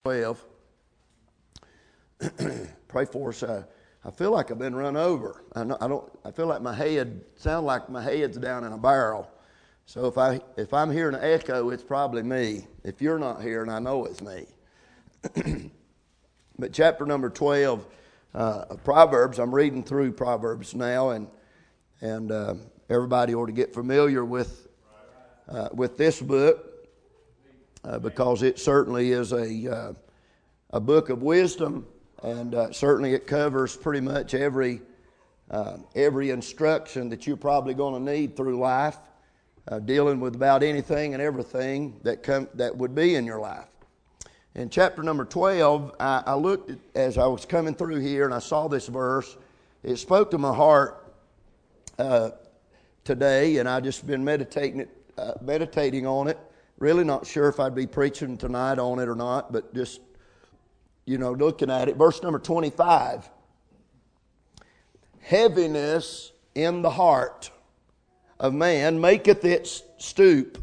12. Pray for us. I feel like I've been run over. I feel like my head's down in a barrel. So if I'm hearing an echo, it's probably me. If you're not hearing, I know it's me. But chapter number 12 of Proverbs. I'm reading through Proverbs now, and everybody ought to get familiar with this book. Because it certainly is a book of wisdom, and certainly it covers pretty much every instruction that you're probably going to need through life, dealing with about anything and everything that would be in your life. In chapter number 12, I looked as I was coming through here, and I saw this verse. It spoke to my heart today, and I've just been meditating on it. Really not sure if I'd be preaching tonight on it or not, but just, looking at it. Verse number 25. Heaviness in the heart of man maketh it stoop,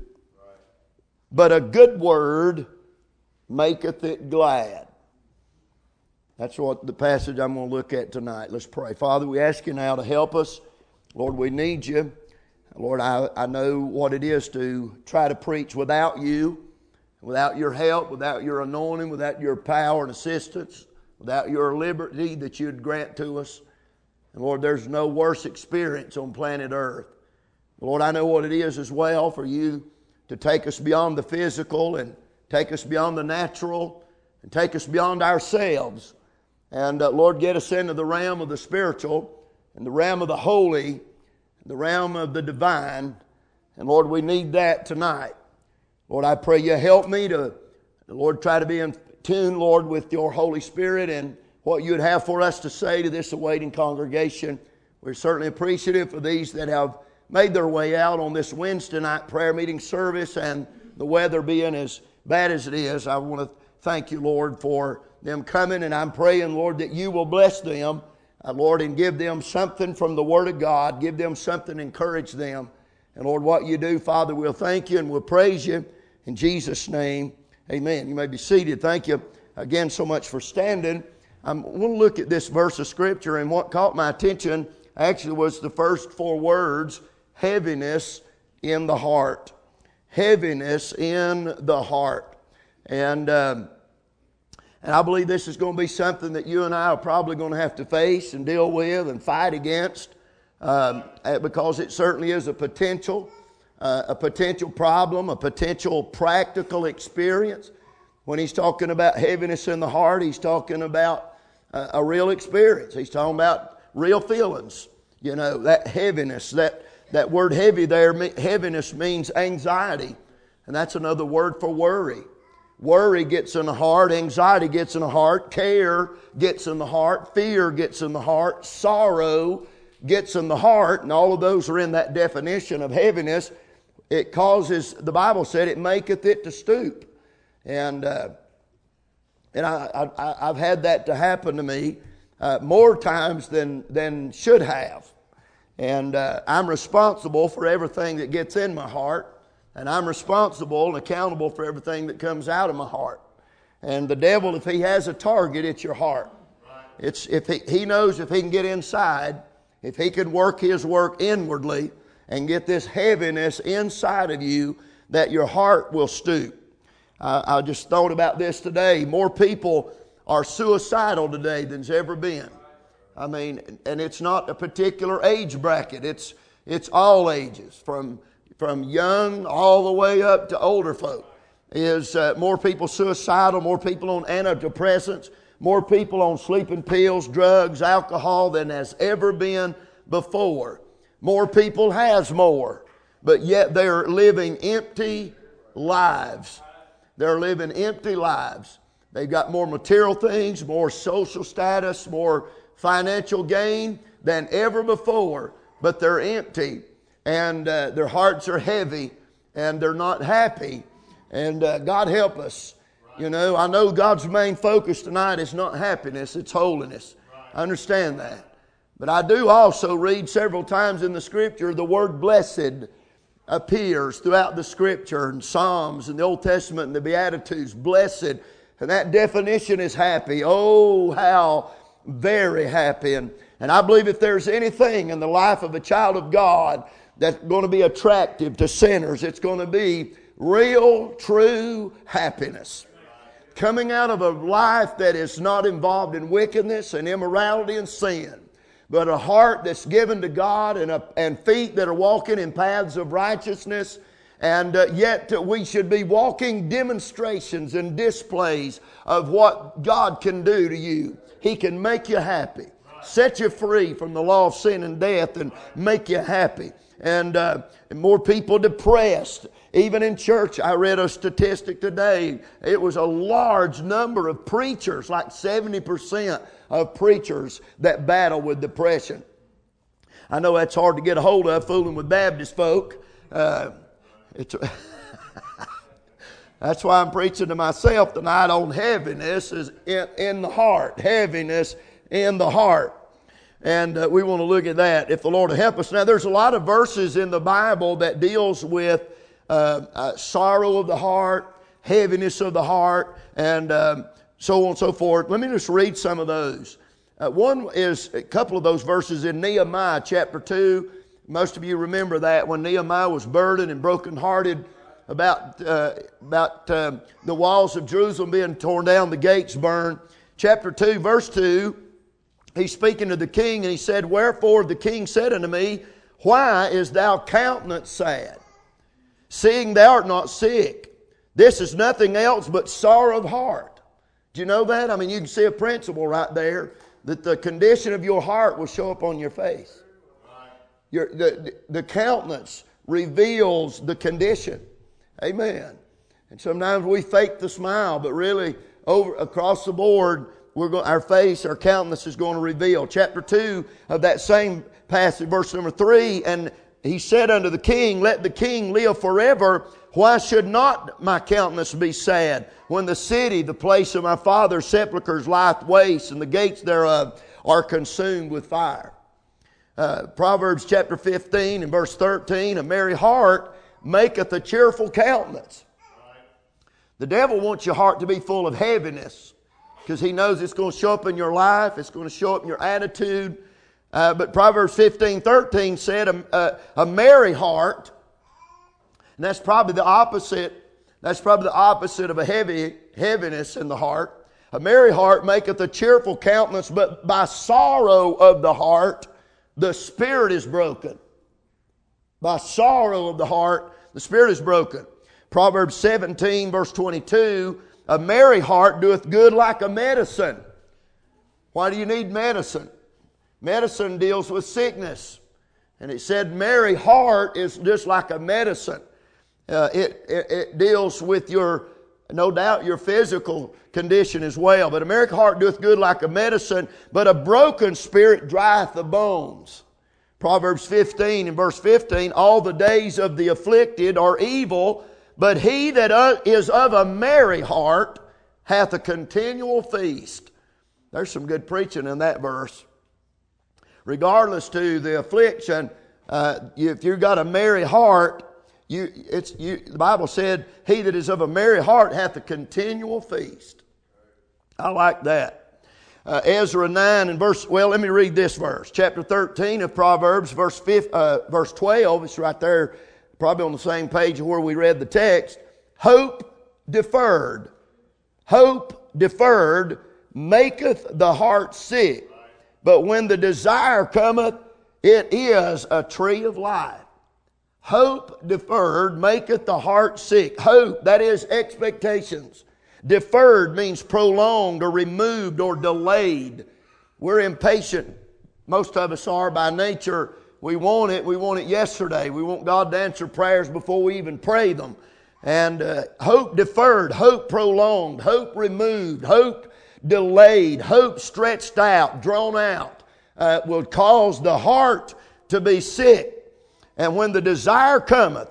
but a good word maketh it glad. That's what the passage I'm going to look at tonight. Let's pray. Father, we ask you now to help us. Lord, we need you. Lord, I know what it is to try to preach without you, without your help, without your anointing, without your power and assistance, without your liberty that you'd grant to us. And Lord, there's no worse experience on planet Earth. Lord, I know what it is as well for you to take us beyond the physical and take us beyond the natural and take us beyond ourselves. And Lord, get us into the realm of the spiritual and the realm of the holy, the realm of the divine. And Lord, we need that tonight. Lord, I pray you help me to, Lord, try to be in tune, Lord, with your Holy Spirit and what you would have for us to say to this awaiting congregation. We're certainly appreciative for these that have made their way out on this Wednesday night prayer meeting service, and the weather being as bad as it is. I want to thank you, Lord, for them coming, and I'm praying, Lord, that you will bless them, Lord, and give them something from the Word of God. Give them something to encourage them. And Lord, what you do, Father, we'll thank you and we'll praise you. In Jesus' name, amen. You may be seated. Thank you again so much for standing. I want to look at this verse of Scripture, and what caught my attention actually was the first four words, heaviness in the heart. Heaviness in the heart. And I believe this is going to be something that you and I are probably going to have to face and deal with and fight against, because it certainly is a potential problem, a potential practical experience. When he's talking about heaviness in the heart, he's talking about a real experience. He's talking about real feelings. That heaviness, that word heavy there, heaviness means anxiety. And that's another word for worry. Worry gets in the heart, anxiety gets in the heart, care gets in the heart, fear gets in the heart, sorrow gets in the heart, and all of those are in that definition of heaviness. It causes, the Bible said, it maketh it to stoop. And I've had that to happen to me more times than should have. And I'm responsible for everything that gets in my heart. And I'm responsible and accountable for everything that comes out of my heart. And the devil, if he has a target, it's your heart. It's if he knows if he can get inside, if he can work his work inwardly and get this heaviness inside of you, that your heart will stoop. I just thought about this today. More people are suicidal today than's ever been. I mean, and it's not a particular age bracket. It's all ages, from young all the way up to older folk. Is more people suicidal, more people on antidepressants, more people on sleeping pills, drugs, alcohol than has ever been before. More people has more, but yet they're living empty lives. They're living empty lives. They've got more material things, more social status, more financial gain than ever before, but they're empty. And their hearts are heavy, and they're not happy. And God help us. I know God's main focus tonight is not happiness, it's holiness. I understand that. But I do also read several times in the Scripture the word blessed appears throughout the Scripture, in Psalms, in the Old Testament, and the Beatitudes. Blessed And that definition is happy. Oh, how very happy. And I believe if there's anything in the life of a child of God that's going to be attractive to sinners, it's going to be real, true happiness. Coming out of a life that is not involved in wickedness and immorality and sin, but a heart that's given to God and feet that are walking in paths of righteousness. And yet we should be walking demonstrations and displays of what God can do to you. He can make you happy, set you free from the law of sin and death, and make you happy. And more people depressed. Even in church, I read a statistic today. It was a large number of preachers, like 70% of preachers that battle with depression. I know that's hard to get a hold of, fooling with Baptist folk. That's why I'm preaching to myself tonight on heaviness is in the heart. Heaviness in the heart. And we want to look at that if the Lord will help us. Now, there's a lot of verses in the Bible that deals with sorrow of the heart, heaviness of the heart, and so on and so forth. Let me just read some of those. One is a couple of those verses in Nehemiah chapter 2. Most of you remember that when Nehemiah was burdened and brokenhearted about the walls of Jerusalem being torn down, the gates burned. Chapter 2, verse 2, he's speaking to the king, and he said, "Wherefore the king said unto me, Why is thou countenance sad, seeing thou art not sick? This is nothing else but sorrow of heart." Do you know that? I mean, you can see a principle right there, that the condition of your heart will show up on your face. The countenance reveals the condition. Amen. And sometimes we fake the smile, but really across the board, our face, our countenance is going to reveal. Chapter 2 of that same passage, verse number 3, "And he said unto the king, Let the king live forever. Why should not my countenance be sad, when the city, the place of my father's sepulchres, lieth waste, and the gates thereof are consumed with fire?" Proverbs chapter 15 and verse 13, "A merry heart maketh a cheerful countenance." The devil wants your heart to be full of heaviness, because he knows it's going to show up in your life, it's going to show up in your attitude. But Proverbs 15:13 said, a merry heart, and that's probably the opposite. That's probably the opposite of a heaviness in the heart. "A merry heart maketh a cheerful countenance, but by sorrow of the heart the spirit is broken." By sorrow of the heart the spirit is broken. Proverbs 17 verse 22, "A merry heart doeth good like a medicine." Why do you need medicine? Medicine deals with sickness. And it said merry heart is just like a medicine. It deals with no doubt your physical condition as well. "But a merry heart doeth good like a medicine, but a broken spirit drieth the bones." Proverbs 15 and verse 15, "All the days of the afflicted are evil, but he that is of a merry heart hath a continual feast." There's some good preaching in that verse. Regardless to the affliction, if you've got a merry heart, the Bible said, "He that is of a merry heart hath a continual feast." I like that. Ezra 9 and let me read this verse. Chapter 13 of Proverbs, verse 12. It's right there, probably on the same page where we read the text. Hope deferred maketh the heart sick, but when the desire cometh, it is a tree of life. Hope deferred maketh the heart sick. Hope, that is expectations. Deferred means prolonged or removed or delayed. We're impatient. Most of us are by nature. We want it yesterday. We want God to answer prayers before we even pray them. And hope deferred, hope prolonged, hope removed, hope delayed, hope stretched out, drawn out, will cause the heart to be sick. And when the desire cometh,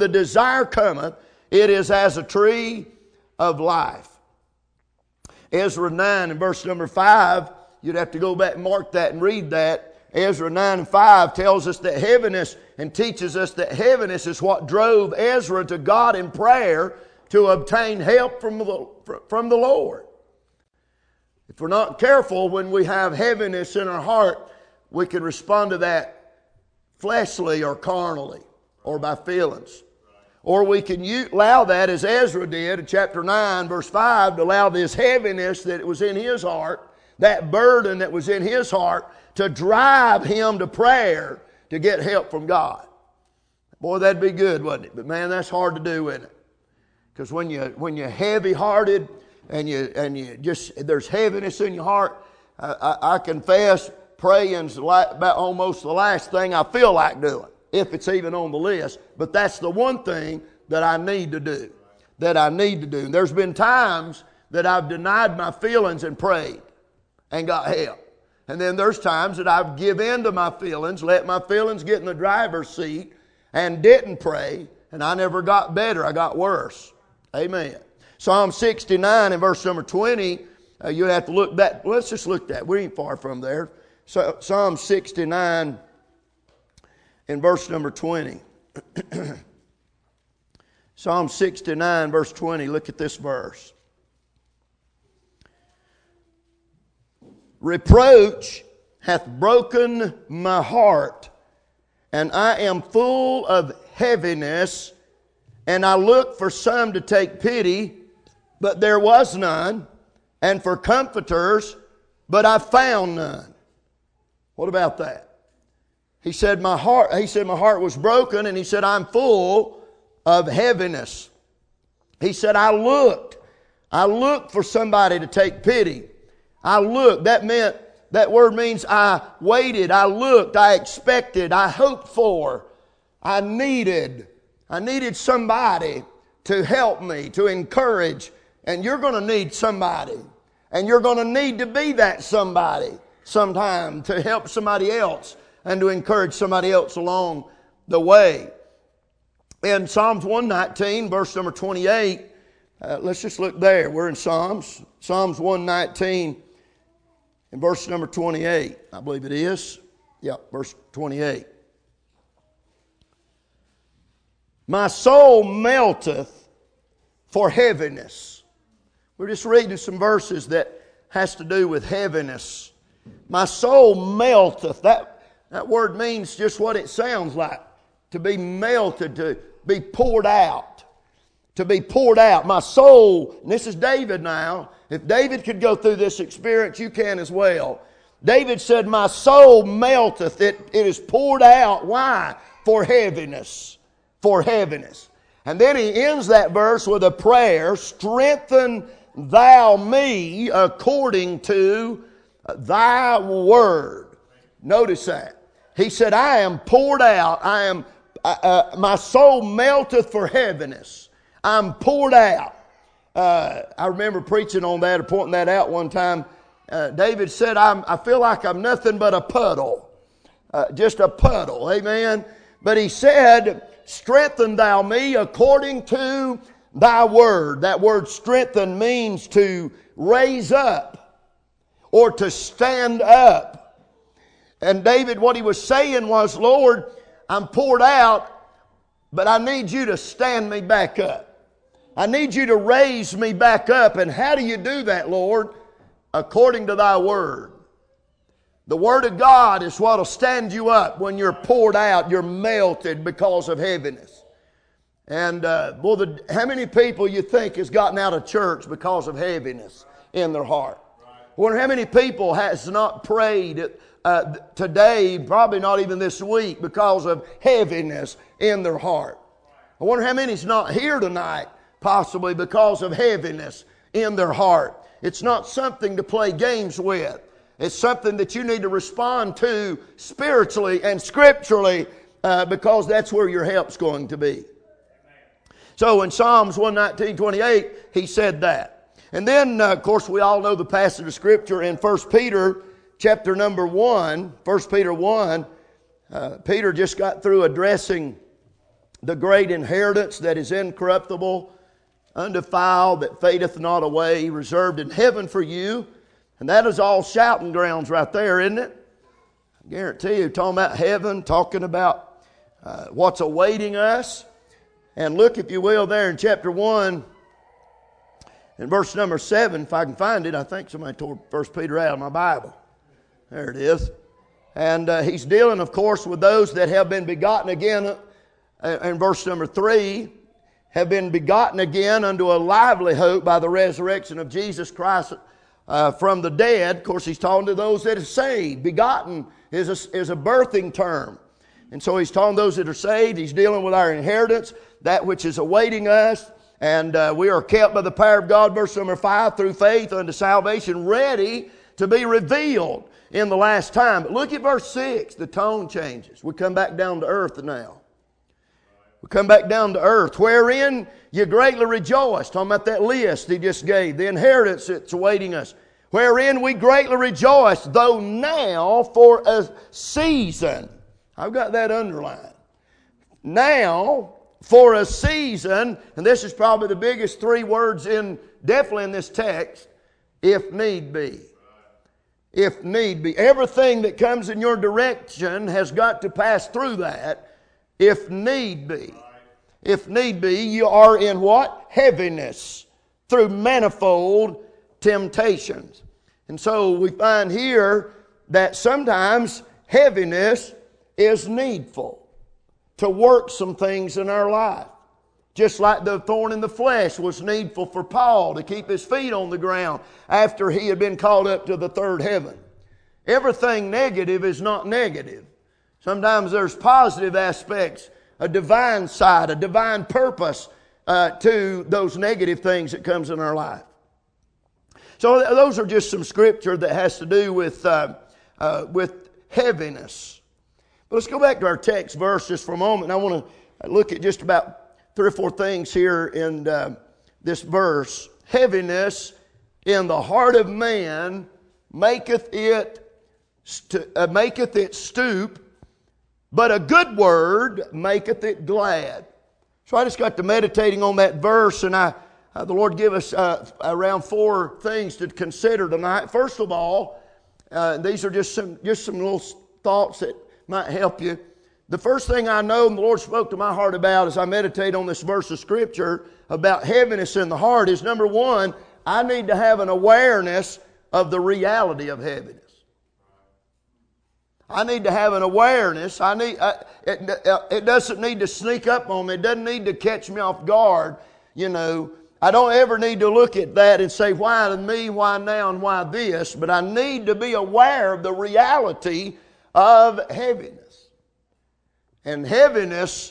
it is as a tree of life. Ezra 9 and verse number 5, you'd have to go back and mark that and read that. Ezra 9 and 5 tells us that heaviness, and teaches us that heaviness is what drove Ezra to God in prayer to obtain help from the Lord. If we're not careful, when we have heaviness in our heart, we can respond to that fleshly or carnally or by feelings. Or we can allow that, as Ezra did in chapter 9, verse 5, to allow this heaviness that was in his heart, that burden that was in his heart, to drive him to prayer to get help from God. Boy, that'd be good, wouldn't it? But man, that's hard to do, isn't it? Because when you're heavy-hearted and you just, there's heaviness in your heart, I confess, praying's about almost the last thing I feel like doing, if it's even on the list. But that's the one thing that I need to do. And there's been times that I've denied my feelings and prayed and got help. And then there's times that I've given in to my feelings, let my feelings get in the driver's seat, and didn't pray, and I never got better. I got worse. Amen. Psalm 69 and verse number 20, you have to look back. Let's just look at that. We ain't far from there. So, Psalm 69 in verse number 20. Psalm 69 verse 20. Look at this verse. Reproach hath broken my heart, and I am full of heaviness, and I looked for some to take pity, but there was none, and for comforters, but I found none. What about that? He said my heart was broken, and he said I'm full of heaviness. He said I looked for somebody to take pity. I looked. That word means I waited, I looked, I expected, I hoped for, I needed somebody to help me, to encourage. And you're going to need somebody. And you're going to need to be that somebody sometime to help somebody else and to encourage somebody else along the way. In Psalms 119, verse number 28, let's just look there. We're in Psalms 119 and verse number 28, I believe it is. Yep, verse 28. My soul melteth for heaviness. We're just reading some verses that has to do with heaviness. My soul melteth. That word means just what it sounds like. To be melted, to be poured out. To be poured out. My soul, and this is David now. If David could go through this experience, you can as well. David said, my soul melteth. It is poured out. Why? For heaviness. For heaviness. And then he ends that verse with a prayer. Strengthen thou me according to thy word. Notice that. He said, I am poured out. My soul melteth for heaviness. I'm poured out. I remember preaching on that or pointing that out one time. David said, I feel like I'm nothing but a puddle. Just a puddle. Amen. But he said, strengthen thou me according to thy word. That word strengthen means to raise up or to stand up. And David, what he was saying was, Lord, I'm poured out, but I need you to stand me back up. I need you to raise me back up. And how do you do that, Lord? According to thy word. The word of God is what will stand you up when you're poured out, you're melted because of heaviness. And how many people you think has gotten out of church because of heaviness in their heart? I wonder how many people has not prayed today, probably not even this week, because of heaviness in their heart. I wonder how many's not here tonight, possibly because of heaviness in their heart. It's not something to play games with. It's something that you need to respond to spiritually and scripturally because that's where your help's going to be. So in Psalms 119:28, he said that. And then, of course, we all know the passage of Scripture in 1 Peter chapter number 1. 1 Peter 1, Peter just got through addressing the great inheritance that is incorruptible, undefiled, that fadeth not away, reserved in heaven for you. And that is all shouting grounds right there, isn't it? I guarantee you, talking about heaven, talking about what's awaiting us. And look, if you will, there in chapter 1 In verse number 7, if I can find it, I think somebody tore 1 Peter out of my Bible. There it is. And he's dealing, of course, with those that have been begotten again. In verse number 3, have been begotten again unto a lively hope by the resurrection of Jesus Christ from the dead. Of course, he's talking to those that are saved. Begotten is a birthing term. And so he's talking to those that are saved. He's dealing with our inheritance, that which is awaiting us. And we are kept by the power of God, verse number 5, through faith unto salvation, ready to be revealed in the last time. But look at verse 6. The tone changes. We come back down to earth now. We come back down to earth. Wherein you greatly rejoice. Talking about that list he just gave. The inheritance that's awaiting us. Wherein we greatly rejoice, though now for a season. I've got that underlined. Now for a season, and this is probably the biggest three words definitely in this text, if need be. If need be. Everything that comes in your direction has got to pass through that, if need be. If need be, you are in what? Heaviness, through manifold temptations. And so we find here that sometimes heaviness is needful to work some things in our life. Just like the thorn in the flesh was needful for Paul to keep his feet on the ground after he had been called up to the third heaven. Everything negative is not negative. Sometimes there's positive aspects, a divine side, a divine purpose to those negative things that comes in our life. So those are just some scripture that has to do with heaviness. But let's go back to our text verse just for a moment. I want to look at just about 3 or 4 things here in this verse. Heaviness in the heart of man maketh it stoop, but a good word maketh it glad. So I just got to meditating on that verse, and the Lord give us around 4 things to consider tonight. First of all, these are just some little thoughts that might help you. The first thing I know, and the Lord spoke to my heart about as I meditate on this verse of Scripture about heaviness in the heart, is number 1, I need to have an awareness of the reality of heaviness. I need to have an awareness. It doesn't need to sneak up on me. It doesn't need to catch me off guard. You know, I don't ever need to look at that and say, why me, why now, and why this? But I need to be aware of the reality of heaviness. And heaviness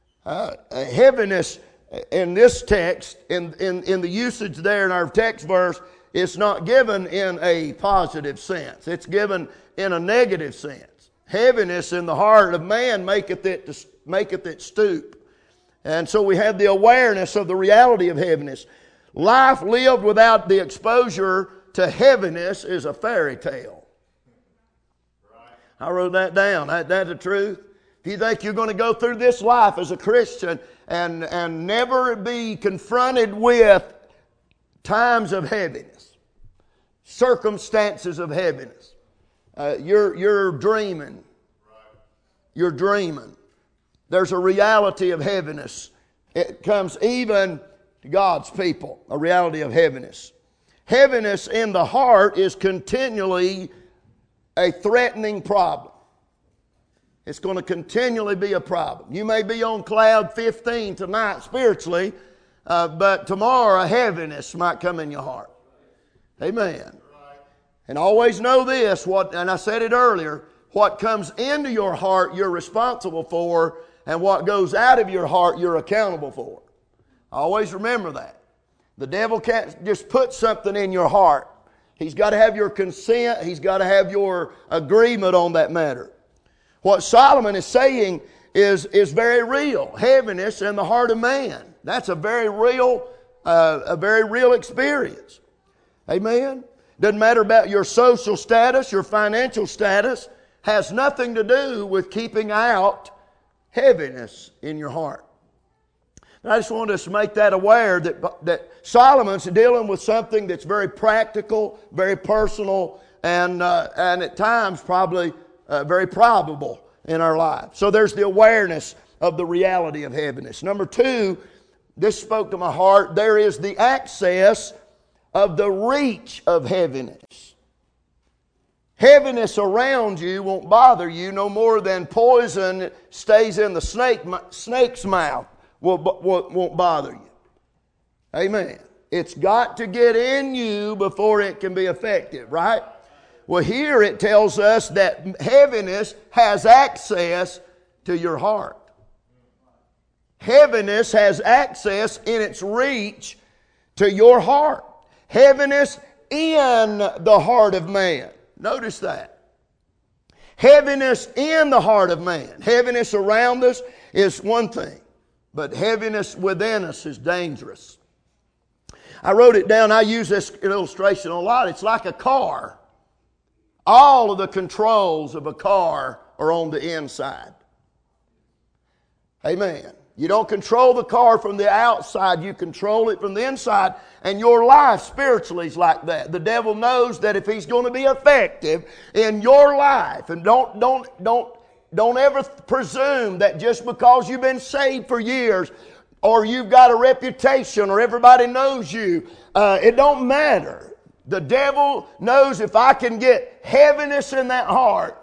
in this text, in the usage there in our text verse, it's not given in a positive sense. It's given in a negative sense. Heaviness in the heart of man maketh it stoop. And so we have the awareness of the reality of heaviness. Life lived without the exposure to heaviness is a fairy tale. I wrote that down. That's the truth. If you think you're going to go through this life as a Christian and never be confronted with times of heaviness, circumstances of heaviness, you're dreaming. You're dreaming. There's a reality of heaviness. It comes even to God's people, a reality of heaviness. Heaviness in the heart is continually a threatening problem. It's going to continually be a problem. You may be on cloud 15 tonight spiritually, but tomorrow a heaviness might come in your heart. Amen. And always know this, and I said it earlier, what comes into your heart you're responsible for, and what goes out of your heart you're accountable for. Always remember that. The devil can't just put something in your heart. He's got to have your consent. He's got to have your agreement on that matter. What Solomon is saying is very real. Heaviness in the heart of man. That's a very real experience. Amen? Doesn't matter about your social status, your financial status. Has nothing to do with keeping out heaviness in your heart. And I just want us to make that aware that Solomon's dealing with something that's very practical, very personal, and at times probably very probable in our lives. So there's the awareness of the reality of heaviness. Number 2, this spoke to my heart, there is the access of the reach of heaviness. Heaviness around you won't bother you no more than poison stays in the snake's mouth won't bother you. Amen. It's got to get in you before it can be effective, right? Well, here it tells us that heaviness has access to your heart. Heaviness has access in its reach to your heart. Heaviness in the heart of man. Notice that. Heaviness in the heart of man. Heaviness around us is one thing, but heaviness within us is dangerous. I wrote it down. I use this illustration a lot. It's like a car. All of the controls of a car are on the inside. Amen. You don't control the car from the outside. You control it from the inside. And your life spiritually is like that. The devil knows that if he's going to be effective in your life, and don't ever presume that just because you've been saved for years, or you've got a reputation, or everybody knows you, it don't matter. The devil knows if I can get heaviness in that heart,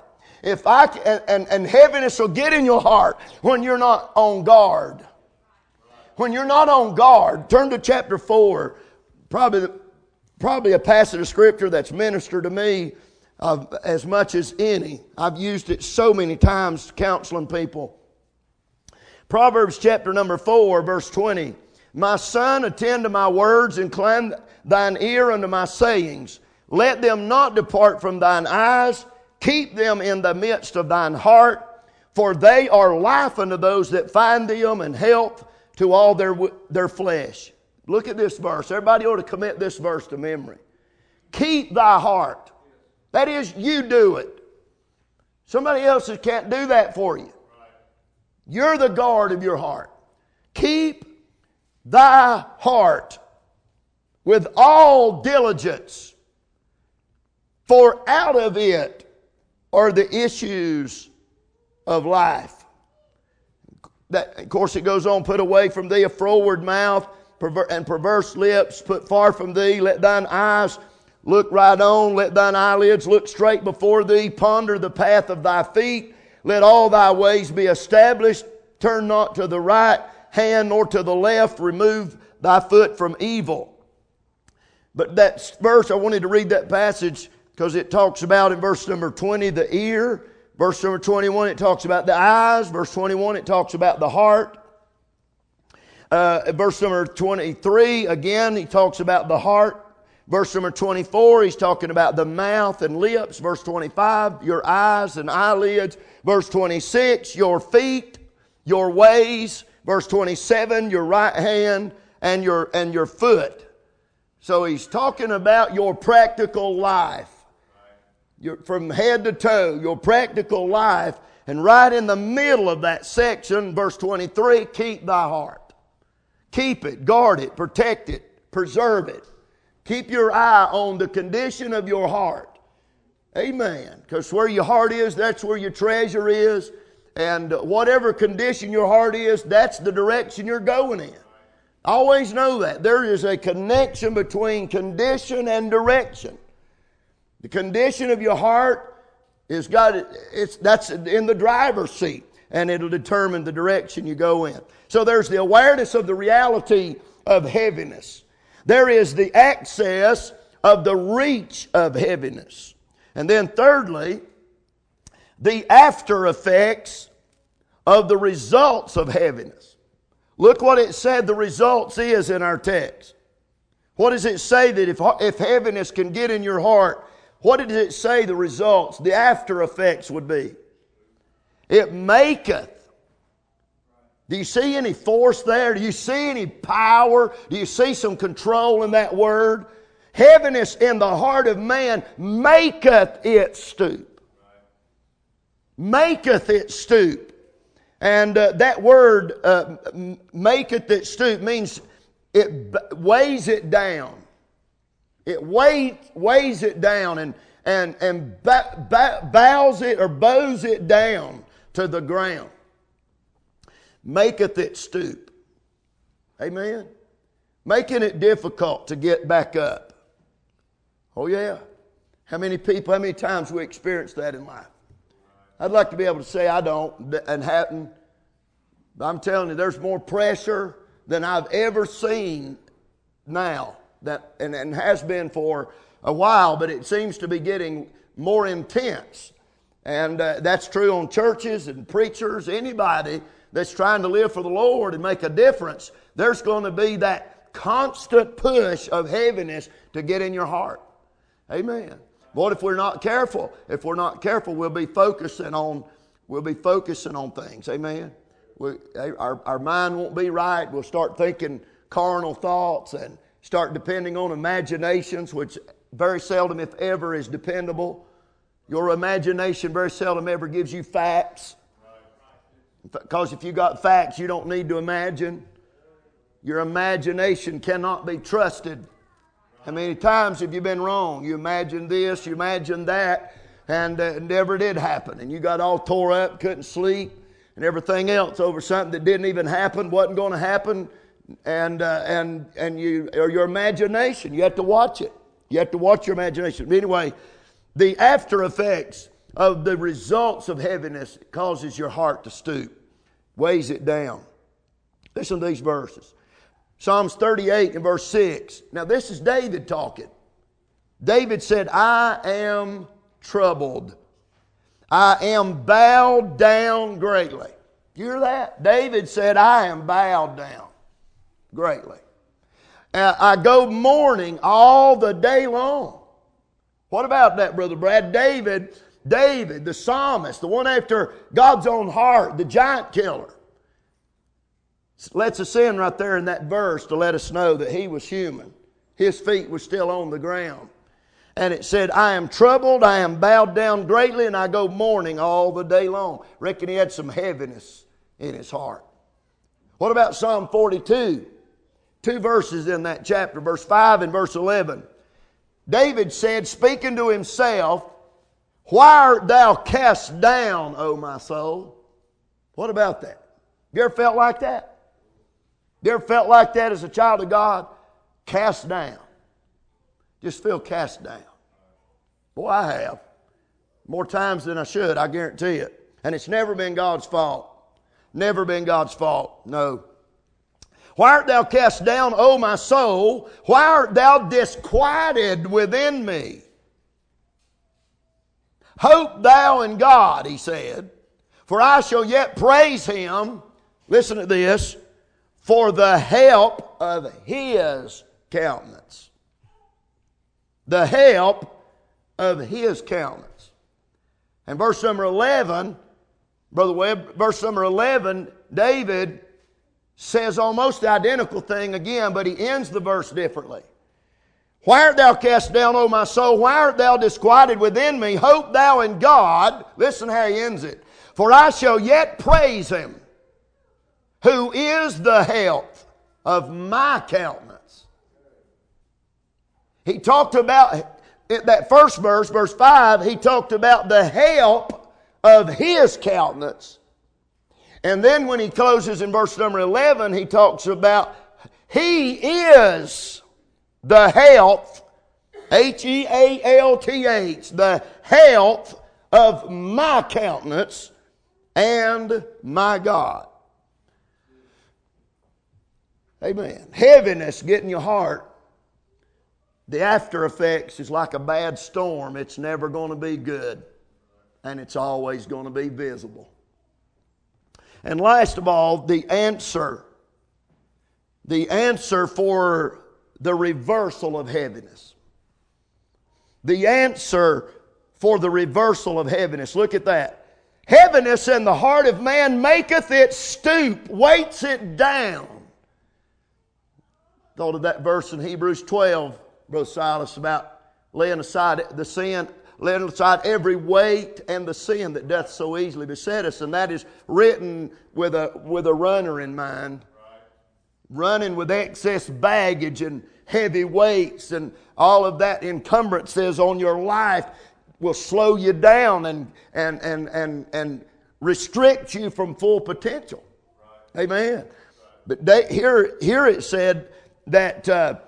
and heaviness will get in your heart when you're not on guard. When you're not on guard, turn to chapter 4, probably a passage of Scripture that's ministered to me as much as any. I've used it so many times counseling people. Proverbs chapter number 4, verse 20. My son, attend to my words, incline thine ear unto my sayings. Let them not depart from thine eyes. Keep them in the midst of thine heart, for they are life unto those that find them, and health to all their flesh. Look at this verse. Everybody ought to commit this verse to memory. Keep thy heart. That is, you do it. Somebody else can't do that for you. You're the guard of your heart. Keep thy heart with all diligence, for out of it are the issues of life. That, of course, it goes on, put away from thee a froward mouth and perverse lips, put far from thee, let thine eyes look right on, let thine eyelids look straight before thee, ponder the path of thy feet, let all thy ways be established, turn not to the right hand nor to the left, remove thy foot from evil. But that verse, I wanted to read that passage because it talks about in verse number 20 the ear. Verse number 21 it talks about the eyes. Verse 21 it talks about the heart. Verse number 23 again he talks about the heart. Verse number 24 he's talking about the mouth and lips. Verse 25 your eyes and eyelids. Verse 26 your feet, your ways. Verse 27 your right hand and your foot. So he's talking about your practical life. From head to toe, your practical life. And right in the middle of that section, verse 23, keep thy heart. Keep it, guard it, protect it, preserve it. Keep your eye on the condition of your heart. Amen. Because where your heart is, that's where your treasure is. And whatever condition your heart is, that's the direction you're going in. Always know that. There is a connection between condition and direction. The condition of your heart that's in the driver's seat, and it'll determine the direction you go in. So there's the awareness of the reality of heaviness. There is the access of the reach of heaviness. And then thirdly, the after effects of the results of heaviness. Look what it said the results is in our text. What does it say that if heaviness can get in your heart, what did it say the results, the after effects would be? It maketh. Do you see any force there? Do you see any power? Do you see some control in that word? Heaviness in the heart of man maketh it stoop. Maketh it stoop. And that word, maketh it stoop, means it weighs it down. It weighs it down and bows it or bows it down to the ground. Maketh it stoop. Amen? Making it difficult to get back up. Oh yeah. How many times we experience that in life? I'd like to be able to say I don't and haven't. But I'm telling you, there's more pressure than I've ever seen now, and has been for a while, but it seems to be getting more intense. And that's true on churches and preachers, anybody that's trying to live for the Lord and make a difference. There's going to be that constant push of heaviness to get in your heart. Amen. What if we're not careful? If we're not careful, we'll be focusing on things. Amen. Our mind won't be right. We'll start thinking carnal thoughts and start depending on imaginations, which very seldom, if ever, is dependable. Your imagination very seldom ever gives you facts. Because if you got facts, you don't need to imagine. Your imagination cannot be trusted. How many times have you been wrong? You imagined this, you imagined that, and it never did happen. And you got all tore up, couldn't sleep, and everything else over something that didn't even happen, wasn't going to happen. And your imagination, you have to watch it. You have to watch your imagination. But anyway, the after effects of the results of heaviness causes your heart to stoop, weighs it down. Listen to these verses. Psalms 38 and verse 6. Now this is David talking. David said, I am troubled. I am bowed down greatly. You hear that? David said, I am bowed down greatly. I go mourning all the day long. What about that, Brother Brad? David, the psalmist, the one after God's own heart, the giant killer, lets us in right there in that verse to let us know that he was human. His feet were still on the ground. And it said, I am troubled, I am bowed down greatly, and I go mourning all the day long. Reckon he had some heaviness in his heart. What about Psalm 42? 2 verses in that chapter, verse 5 and verse 11. David said, speaking to himself, why art thou cast down, O my soul? What about that? You ever felt like that? You ever felt like that as a child of God? Cast down. Just feel cast down. Boy, I have. More times than I should, I guarantee it. And it's never been God's fault. Never been God's fault. No. Why art thou cast down, O my soul? Why art thou disquieted within me? Hope thou in God, he said, for I shall yet praise him. Listen to this. For the help of his countenance. The help of his countenance. And verse number 11, Brother Webb, verse number 11, David says almost the identical thing again, but he ends the verse differently. Why art thou cast down, O my soul? Why art thou disquieted within me? Hope thou in God. Listen how he ends it. For I shall yet praise him, who is the help of my countenance. He talked about, that first verse, verse 5, he talked about the help of his countenance. And then when he closes in verse number 11, he talks about he is the help, H-E-A-L-T-H, the help of my countenance and my God. Amen. Heaviness getting your heart. The after effects is like a bad storm. It's never going to be good. And it's always going to be visible. And last of all, the answer. The answer for the reversal of heaviness. The answer for the reversal of heaviness. Look at that. Heaviness in the heart of man maketh it stoop, weights it down. Thought of that verse in Hebrews 12, Brother Silas, about laying aside the sin, laying aside every weight and the sin that doth so easily beset us. And that is written with a runner in mind. Running with excess baggage and heavy weights and all of that encumbrances on your life will slow you down and restrict you from full potential. Amen. But here it said that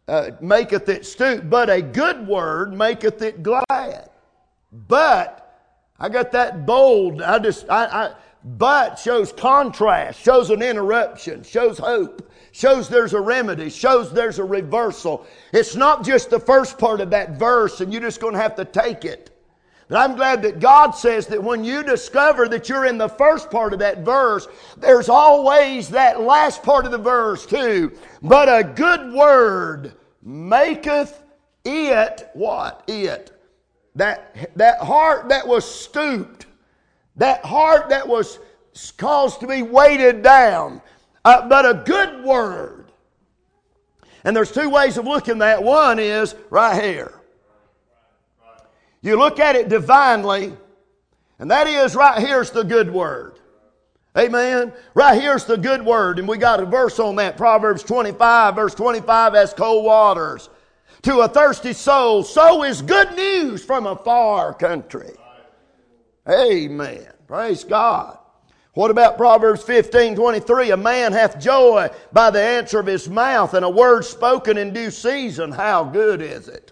maketh it stoop, but a good word maketh it glad. But, I got that bold, but shows contrast, shows an interruption, shows hope, shows there's a remedy, shows there's a reversal. It's not just the first part of that verse and you're just going to have to take it. But I'm glad that God says that when you discover that you're in the first part of that verse, there's always that last part of the verse too. But a good word maketh it, what? It. That heart that was stooped, that heart that was caused to be weighted down, but a good word. And there's two ways of looking at that. One is right here. You look at it divinely, and that is right here's the good word. Amen. Right here's the good word, and we got a verse on that. Proverbs 25, verse 25, as cold waters to a thirsty soul, so is good news from a far country. Amen. Praise God. What about Proverbs 15:23? A man hath joy by the answer of his mouth, and a word spoken in due season. How good is it?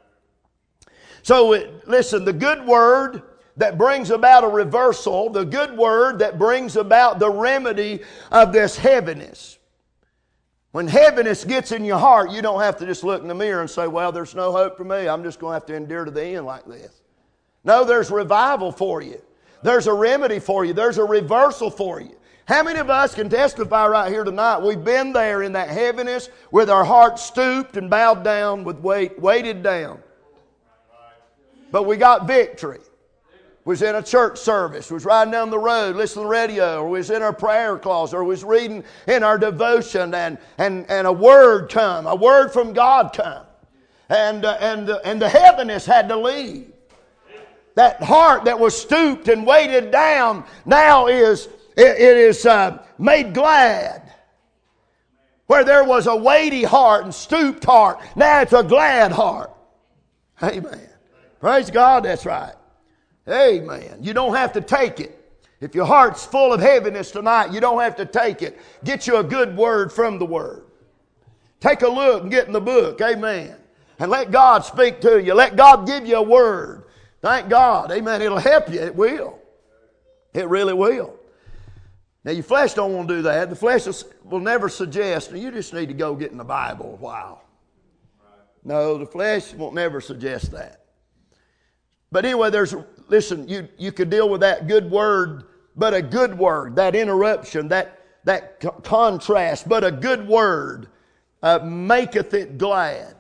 So listen, the good word that brings about a reversal, the good word that brings about the remedy of this heaviness. When heaviness gets in your heart, you don't have to just look in the mirror and say, well, there's no hope for me. I'm just going to have to endure to the end like this. No, there's revival for you. There's a remedy for you. There's a reversal for you. How many of us can testify right here tonight? We've been there in that heaviness with our hearts stooped and bowed down with weighted down. But we got victory. Was in a church service, was riding down the road, listening to the radio, or was in our prayer closet, or was reading in our devotion, and a word come, a word from God come. And the heaviness had to leave. That heart that was stooped and weighted down now is made glad. Where there was a weighty heart and stooped heart, now it's a glad heart. Amen. Praise God, that's right. Amen. You don't have to take it. If your heart's full of heaviness tonight, you don't have to take it. Get you a good word from the Word. Take a look and get in the book. Amen. And let God speak to you. Let God give you a word. Thank God. Amen. It'll help you. It will. It really will. Now, your flesh don't want to do that. The flesh will never suggest, you just need to go get in the Bible a while. No, the flesh won't never suggest that. But anyway, listen, you could deal with that good word, but a good word, that interruption, that contrast, but a good word maketh it glad.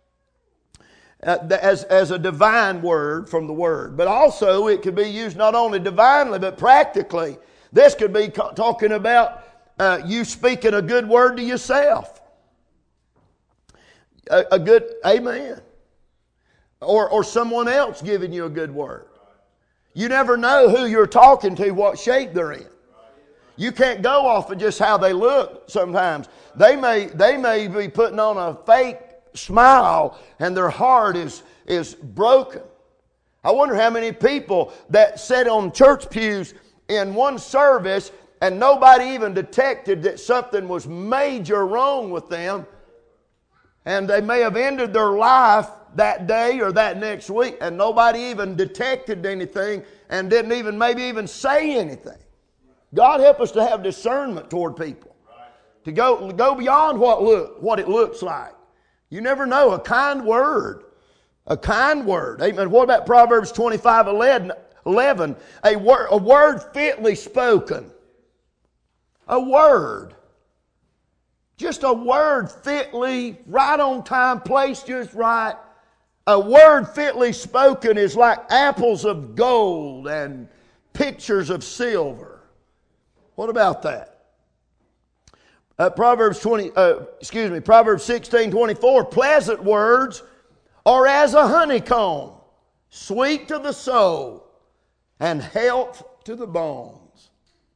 As a divine word from the Word. But also it could be used not only divinely, but practically. This could be talking about you speaking a good word to yourself. A good, amen. Or someone else giving you a good word. You never know who you're talking to, what shape they're in. You can't go off of just how they look sometimes. They may be putting on a fake smile and their heart is broken. I wonder how many people that sat on church pews in one service and nobody even detected that something was major wrong with them, and they may have ended their life that day or that next week, and nobody even detected anything and didn't even maybe even say anything. God help us to have discernment toward people, to go beyond what it looks like. You never know. A kind word, amen. What about Proverbs 25:11? A word fitly spoken. A word. Just a word fitly, right on time, placed just right. A word fitly spoken is like apples of gold and pictures of silver. What about that? Proverbs 16:24. Pleasant words are as a honeycomb, sweet to the soul, and health to the bones.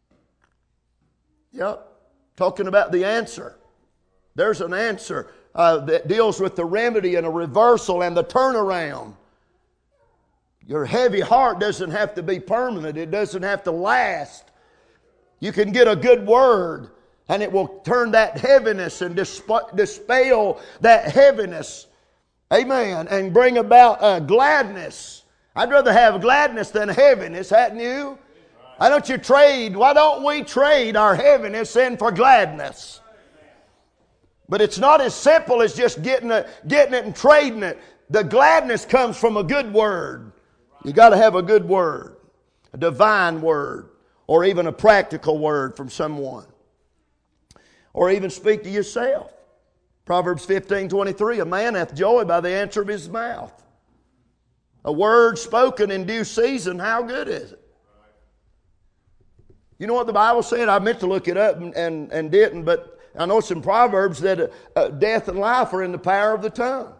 Yep. Talking about the answer. There's an answer that deals with the remedy and a reversal and the turnaround. Your heavy heart doesn't have to be permanent. It doesn't have to last. You can get a good word And it will turn that heaviness and dispel that heaviness. Amen. And bring about gladness. I'd rather have gladness than heaviness, hadn't you? Why don't we trade our heaviness in for gladness? But it's not as simple as just getting it and trading it. The gladness comes from a good word. You got to have a good word, a divine word, or even a practical word from someone. Or even speak to yourself. Proverbs 15:23, a man hath joy by the answer of his mouth. A word spoken in due season, how good is it? You know what the Bible said? I meant to look it up and didn't, but I know it's in Proverbs that death and life are in the power of the tongue.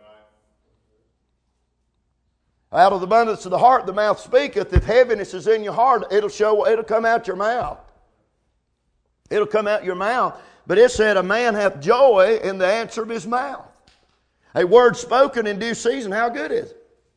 Out of the abundance of the heart the mouth speaketh. If heaviness is in your heart, it'll come out your mouth. It'll come out your mouth. But it said, a man hath joy in the answer of his mouth. A word spoken in due season, how good is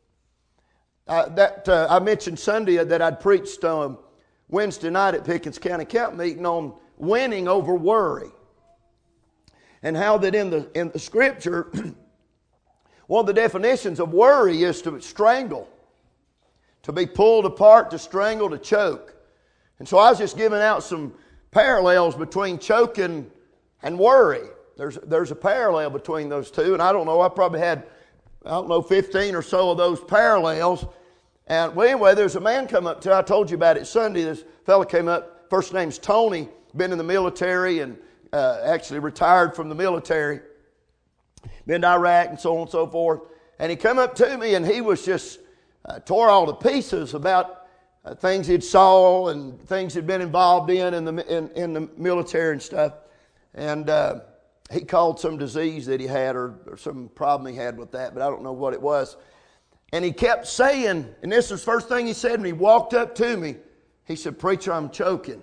it? I mentioned Sunday that I'd preached Wednesday night at Pickens County Camp Meeting on winning over worry. And how that in the Scripture, one of the definitions of worry is to strangle. To be pulled apart, to strangle, to choke. And so I was just giving out some parallels between choking and worry. There's a parallel between those two. And I probably had 15 or so of those parallels. And well, anyway, there's a man come up to, I told you about it Sunday. This fellow came up, first name's Tony, been in the military and actually retired from the military. Been to Iraq and so on and so forth. And he come up to me and he was just tore all to pieces about things he'd saw and things he'd been involved in the military and stuff. And he called some disease that he had or some problem he had with that, but I don't know what it was. And he kept saying, and this was the first thing he said when he walked up to me, he said, "Preacher, I'm choking."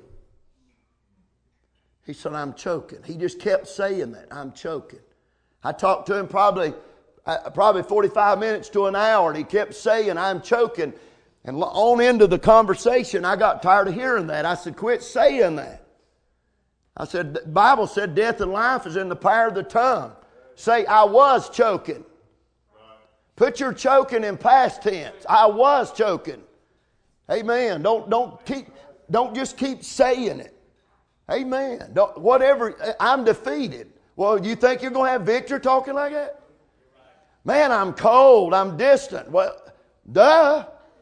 He said, "I'm choking." He just kept saying that, "I'm choking." I talked to him probably 45 minutes to an hour, and he kept saying, "I'm choking." And on into the conversation, I got tired of hearing that. I said, "Quit saying that." I said, "The Bible said death and life is in the power of the tongue." Say, "I was choking." Put your choking in past tense. I was choking. Amen. Don't just keep saying it. Amen. I'm defeated. Well, you think you're going to have victory talking like that? Man, I'm cold. I'm distant. Well, duh.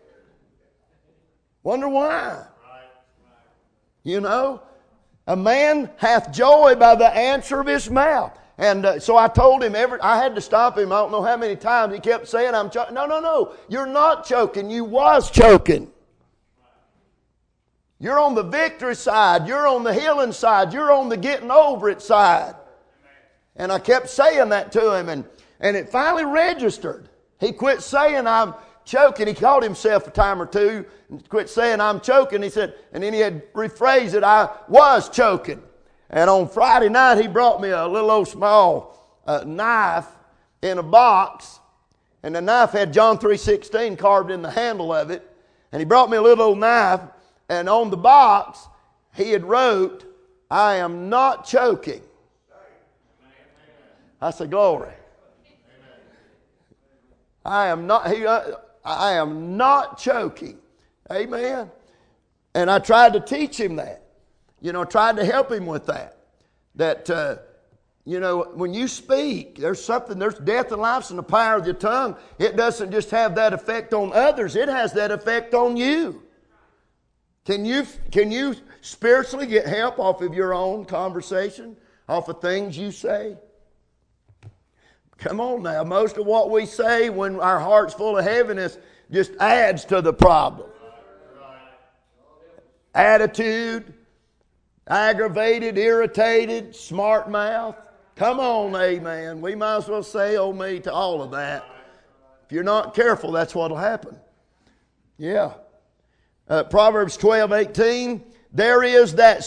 Wonder why. You know, a man hath joy by the answer of his mouth. And so I told him, I had to stop him. I don't know how many times he kept saying, "I'm choking." No. You're not choking. You was choking. You're on the victory side. You're on the healing side. You're on the getting over it side. And I kept saying that to him. And it finally registered. He quit saying, "I'm choking." He called himself a time or two and quit saying, "I'm choking." He said, and then he had rephrased it, "I was choking." And on Friday night, he brought me a little old small knife in a box. And the knife had John 3:16 carved in the handle of it. And he brought me a little old knife. And on the box, he had wrote, "I am not choking." I said, "Glory." I am not choking. Amen. And I tried to teach him that. Tried to help him with that. That, when you speak, there's death and life's in the power of your tongue. It doesn't just have that effect on others. It has that effect on you. Can you spiritually get help off of your own conversation? Off of things you say? Come on now. Most of what we say when our heart's full of heaviness just adds to the problem. Attitude. Aggravated, irritated, smart mouth. Come on, amen. We might as well say, "Oh me," to all of that. If you're not careful, that's what will happen. Yeah. Proverbs 12:18. There is he that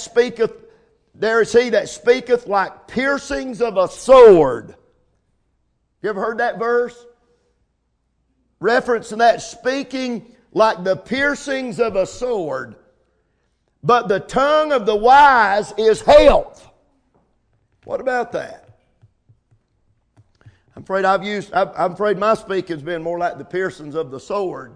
speaketh like piercings of a sword. You ever heard that verse? Reference to that, speaking like the piercings of a sword. But the tongue of the wise is health. What about that? I'm afraid my speaking's been more like the piercings of the sword.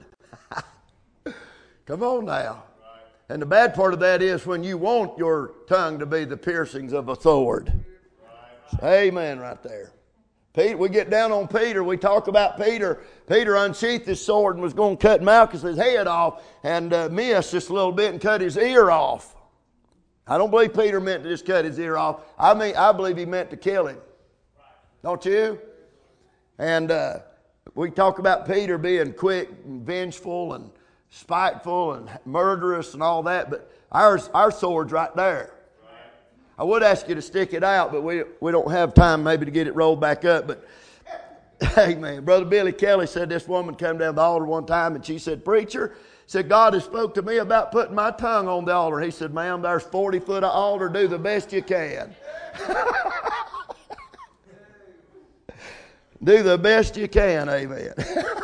Come on now. And the bad part of that is when you want your tongue to be the piercings of a sword. Amen right there. Peter, we get down on Peter. We talk about Peter. Peter unsheathed his sword and was going to cut Malchus' head off and missed just a little bit and cut his ear off. I don't believe Peter meant to just cut his ear off. I believe he meant to kill him. Don't you? And we talk about Peter being quick and vengeful and spiteful and murderous and all that, but our sword's right there. I would ask you to stick it out, but we don't have time maybe to get it rolled back up. But, amen. Brother Billy Kelly said this woman came down the altar one time and she said, "Preacher," said, "God has spoke to me about putting my tongue on the altar." He said, "Ma'am, there's 40 foot of altar. Do the best you can." Do the best you can, amen.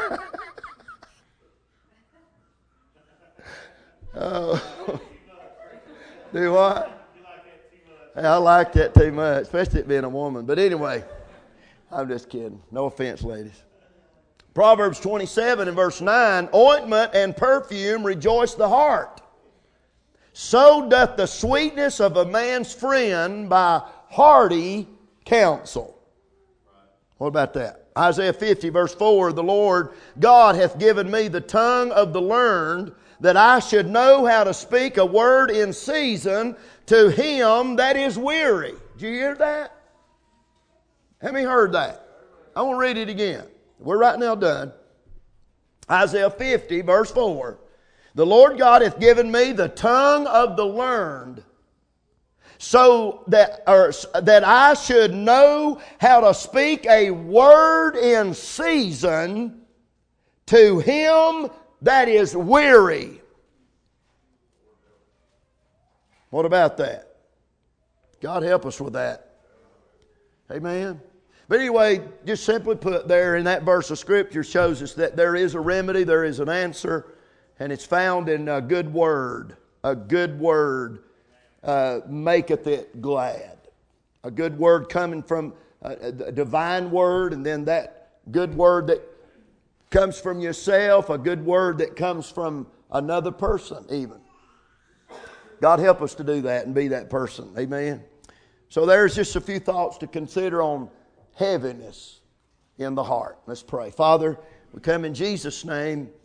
Oh. Do what? I like that too much, especially it being a woman. But anyway, I'm just kidding. No offense, ladies. Proverbs 27 and verse 9, "Ointment and perfume rejoice the heart. So doth the sweetness of a man's friend by hearty counsel." What about that? Isaiah 50 verse 4, "The Lord God hath given me the tongue of the learned, that I should know how to speak a word in season to him that is weary." Did you hear that? Have you heard that? I want to read it again. We're right now done. Isaiah 50 verse 4, "The Lord God hath given me the tongue of the learned, so that I should know how to speak a word in season to him that is weary." What about that? God help us with that. Amen. But anyway, just simply put, there in that verse of Scripture shows us that there is a remedy, there is an answer, and it's found in a good word. A good word maketh it glad. A good word coming from a divine word, and then that good word that comes from yourself, a good word that comes from another person even. God help us to do that and be that person. Amen. So there's just a few thoughts to consider on heaviness in the heart. Let's pray. Father, we come in Jesus' name.